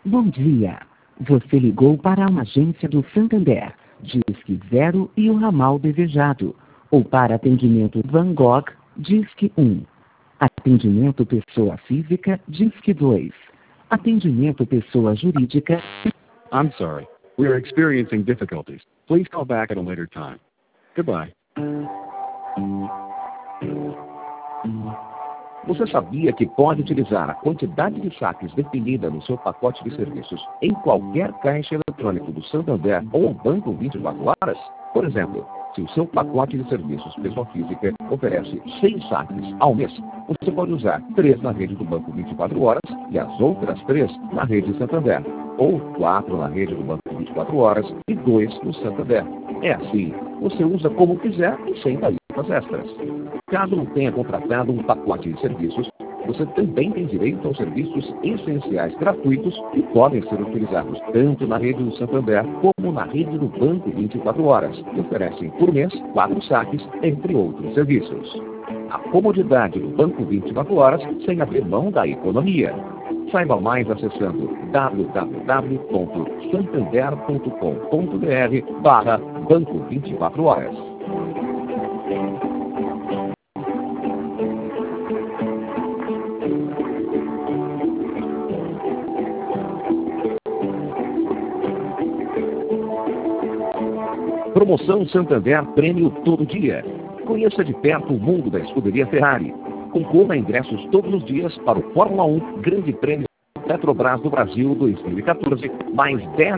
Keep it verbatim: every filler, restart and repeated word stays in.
Bom dia. Você ligou para uma agência do Santander, Disque zero e o ramal desejado. Ou para atendimento Van Gogh, Disque um. Atendimento pessoa física, Disque dois. Atendimento pessoa jurídica. I'm sorry. We are experiencing difficulties. Please call back at a later time. Goodbye. Você sabia que pode utilizar a quantidade de saques definida no seu pacote de serviços em qualquer caixa eletrônico do Santander ou Banco vinte e quatro horas? Por exemplo, se o seu pacote de serviços pessoa física oferece seis saques ao mês, você pode usar três na rede do Banco vinte e quatro horas e as outras três na rede Santander. Ou quatro na rede do Banco vinte e quatro horas e dois no Santander. É assim, você usa como quiser e sem tarifas extras. Caso não tenha contratado um pacote de serviços, você também tem direito aos serviços essenciais gratuitos que podem ser utilizados tanto na rede do Santander como na rede do Banco vinte e quatro horas, que oferecem por mês quatro saques, entre outros serviços. A comodidade do Banco vinte e quatro horas sem abrir mão da economia. Saiba mais acessando w w w ponto santander ponto com ponto b r barra Banco vinte e quatro horas. Promoção Santander Prêmio Todo Dia. Conheça de perto o mundo da escuderia Ferrari. Concorra a ingressos todos os dias para o Fórmula um Grande Prêmio Petrobras do Brasil dois mil e quatorze, mais dez